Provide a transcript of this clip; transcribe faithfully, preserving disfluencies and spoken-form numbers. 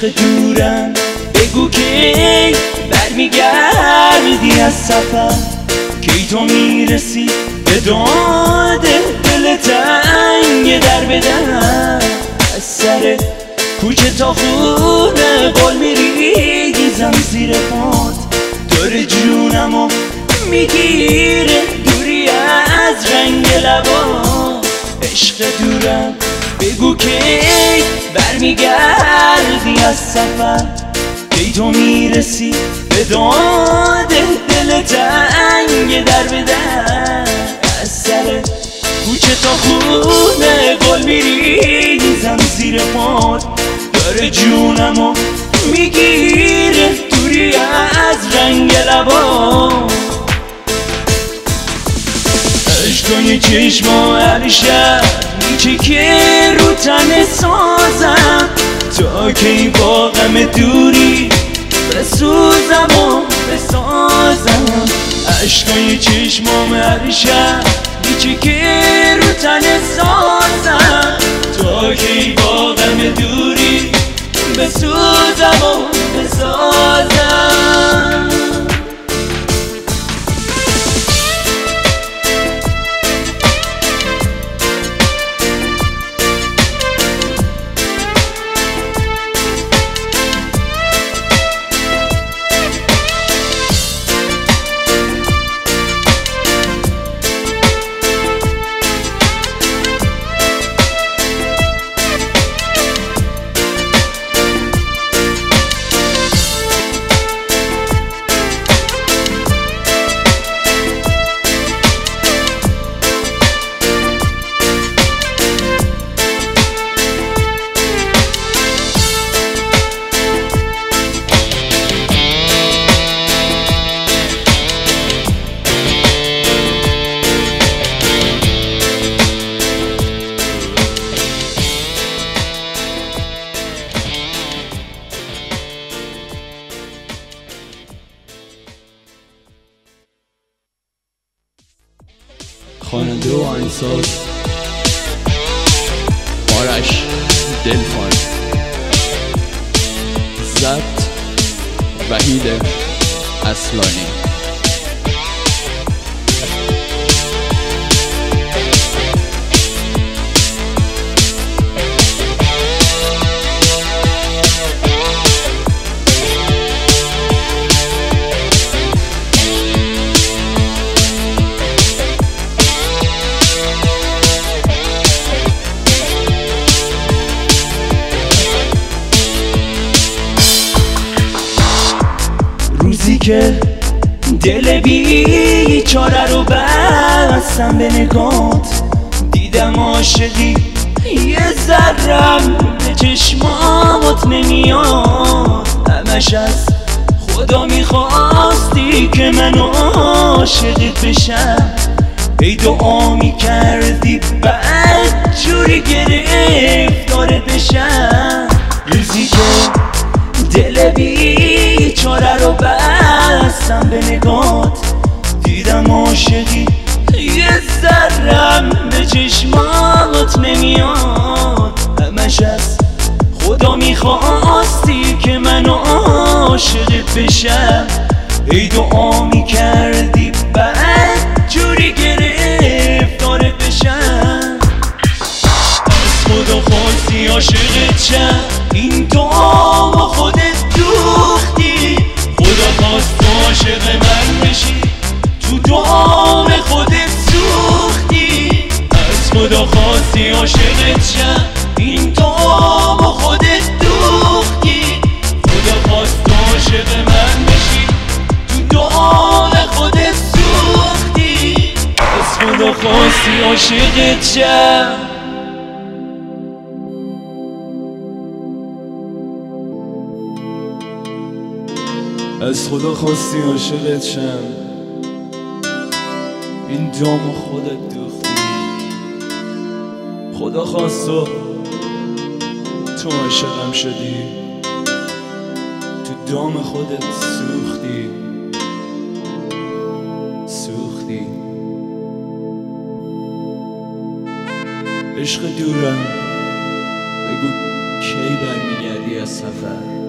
عشق دورم بگو که برمیگردی از سفر، کی تو میرسی به داد دل تنگ در بدن. از سر کوچه تا خونه قول میریزم زیر پات، دور جونمو میگیره دوری از رنگ لبات. عشق دورم بگو که برمیگردی از سفر، کی تو میرسی به داد دل تنگ در بدن. از سر کوچه تا خونه قول میریزم زیر پات، داره جونمو میگیره دوری از رنگ لبات. عشقای چشما هر شب میچکه رو تن سازم، تا کی با غم دوری بسوزم و بسازم. عشقای چشمام هر شب میچکه رو تن سازم، تا کی با غم دوری بسوزم و بسازم. خواننده و آهنگساز آرش دلفان، ضبط وحید اصلانی. روزی که دل بیچاره رو بستم به نگات، دیدم عاشقی یه ذرم به چشمات نمیاد. همش از خدا میخواستی که من عاشقت بشم، ای دعا میکردی بعد جوری گرفتارت بشم. روزی که دل بیچاره رو بستم به نگات، دیدم عاشقی یه ذرم به چشمات نمیاد. همش از خدا میخواستی که من عاشقت بشم، ای دعا میکردی بعد جوری گرفتارت بشم. از خدا خواستی عاشقت شم، این دعا با خودت دوختی. خدا خواست تو عاشق من بشی، تو دعا به خودت سوختی. از خدا خواستی عاشقت شم، این دعا با خودت دوختی. خدا خواست تو عاشق من بشی، تو دعا به خودت سوختی. از خدا خواستی عاشقت شم. از خدا خواستی عاشقت شم، این دام خودت دوختی. خدا خواست تو تو عاشقم شدی، تو دام خودت سوختی سوختی. عشق دورم بگو کی برمیگردی از سفر؟